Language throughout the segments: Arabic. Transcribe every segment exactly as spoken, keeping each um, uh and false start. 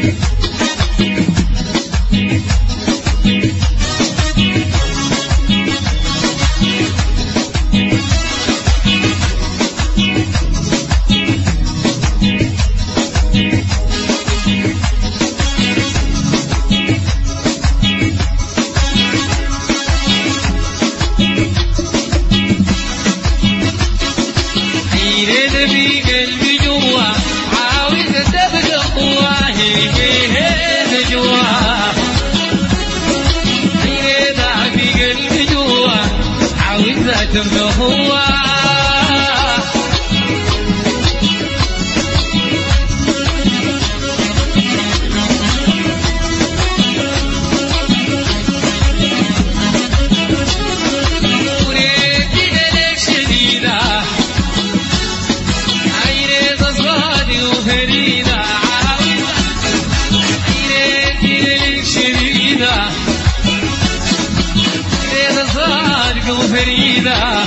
فريدة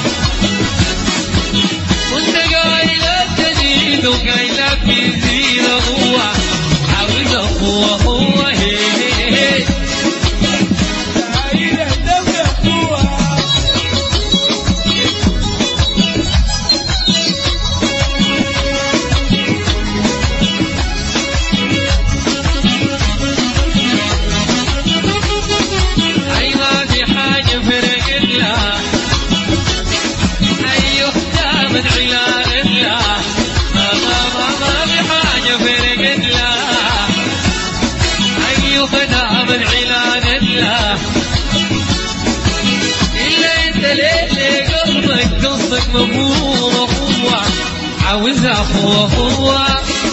وانت قايلة تزيد وقايلة بيزيد هو عاوز هو هو هي هي عايلة دولة هو أيوة دي حاجة فرق الله من علان الله ما ما ما ما بحاجة فرق الله أيوه أنا من علان الله إلا أنت ليه قلبك قصدك مفهوم هو عاوزها هو هو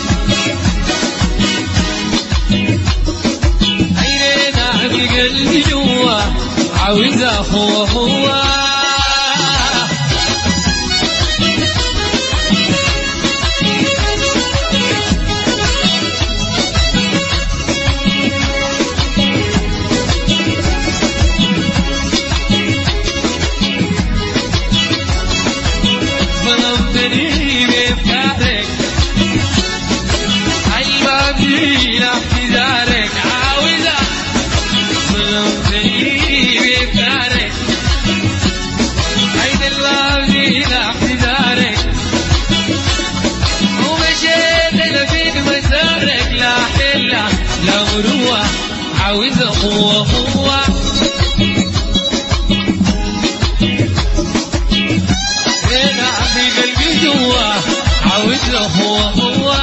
عينينا بقلبي جوا عاوزها هو هو عاوز هو هو هنا في قلبي جوا عاوز هو هو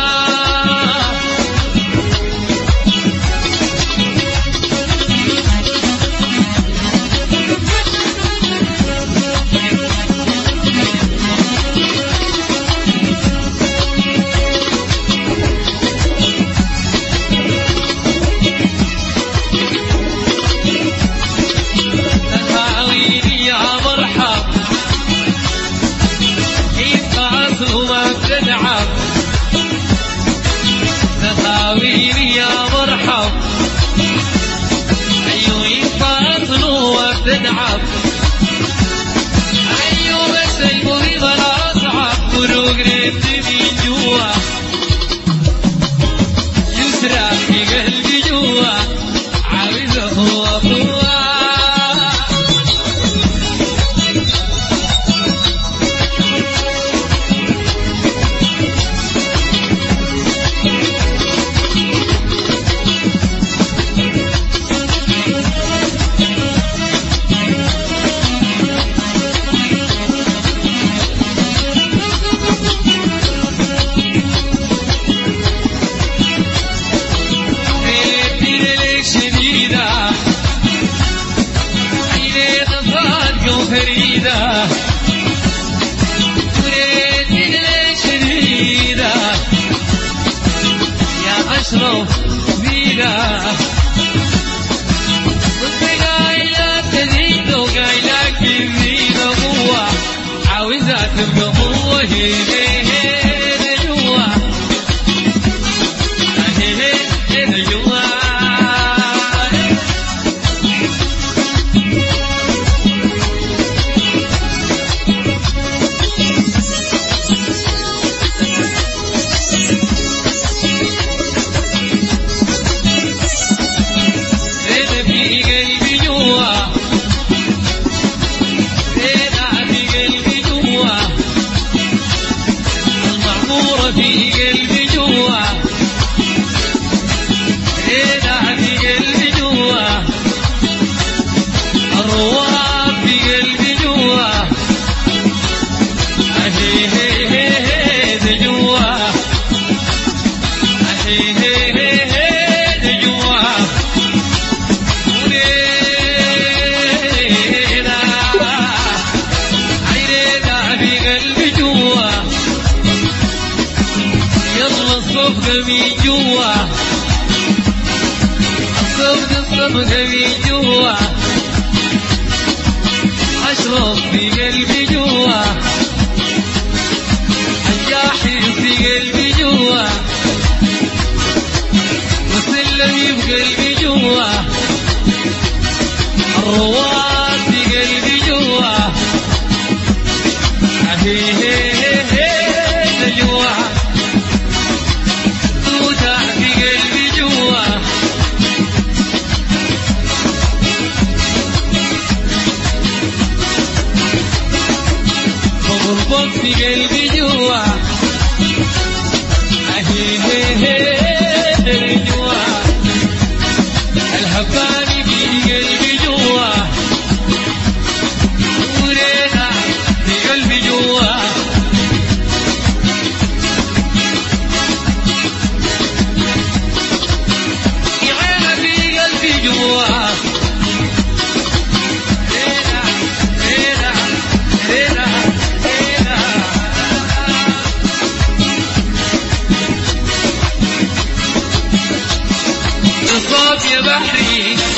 تخاويني يا مرحب أيوه يفاصلوا وبتتعب أيوه بس المريض الأصعب فروق ريبتي من جوا يسرع في قلبي جوا عاوزه هو هو فريدة وريت لك شديدة يا أشرف بيدة وانت قايلة تزيد وقايلة كمية قوة عاوزها تبقى قوة هي هي جوا هي هي جوا هي هي هي هي لجوا ولينا عينينا في قلبي جوا يلا الصفقة من جوا الصفقة الصفقة من جوا أشرب في قلبي جوا الجاحظ في قلبي جوا وسلمي بقلبي جوا الرواد في قلبي جوا هي هي هي جوا توتا في قلبي جوا بغربك في قلبي جوا هي هي هي جوا الهباني في قلبي جوا ورينا في قلبي جوا يعينا في قلبي جوا رينا رينا رينا صاب يا بحري